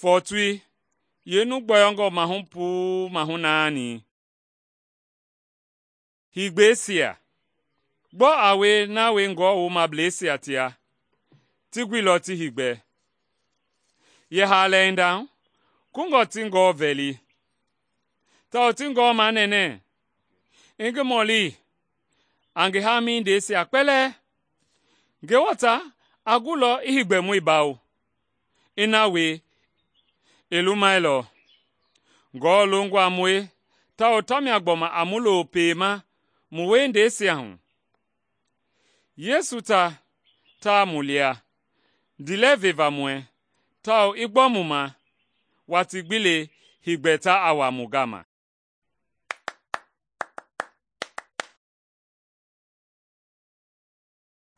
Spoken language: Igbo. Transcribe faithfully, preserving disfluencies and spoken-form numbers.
Fotui, yenu gboyongo mahumpu mahunani. Higbesia. Bo awe na we ngo uma blesia tia. Tigwiloti higbe. Ye halen down. Kungo tingo veli. Ta tingo manene. Inge moli. Ange hami ndesi akpele. Gewata agulo ihigbe mu ibao. Inawe elumailo. Ngo lungwa mwe. Ta otami agboma amulo pema. Muwe ndesi ahun. Yesu ta ta mulia. Dileve va mwe. Ta igbomuma. Watigbile higbeta awamugama.